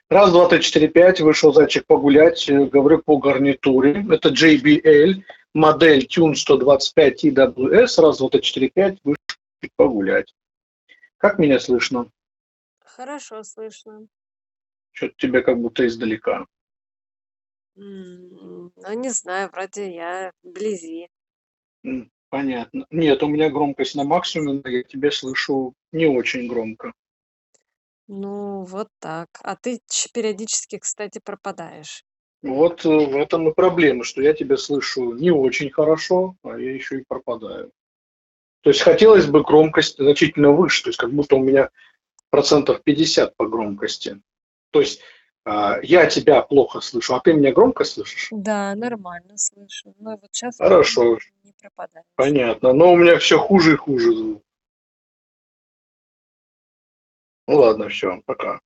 Раз, два, три, четыре, пять. Вышел зайчик погулять. Говорю по гарнитуре. Это JBL. Модель Tune 125 TWS. Раз, два, три, четыре, пять. Вышел погулять. Как меня слышно? Хорошо слышно. Что-то тебя как будто издалека. Ну, не знаю, вроде я вблизи. Понятно. Нет, у меня громкость на максимуме, но я тебя слышу не очень громко. Ну, вот так. А ты периодически, кстати, пропадаешь. Вот в этом и проблема, что я тебя слышу не очень хорошо, а я еще и пропадаю. То есть хотелось бы громкость значительно выше, то есть как будто у меня процентов 50 по громкости. То есть я тебя плохо слышу, а ты меня громко слышишь? Да, нормально слышу. Но вот сейчас вроде Хорошо, не пропадаешь. понятно. Но у меня все хуже и хуже звук. Ну ладно, все, пока.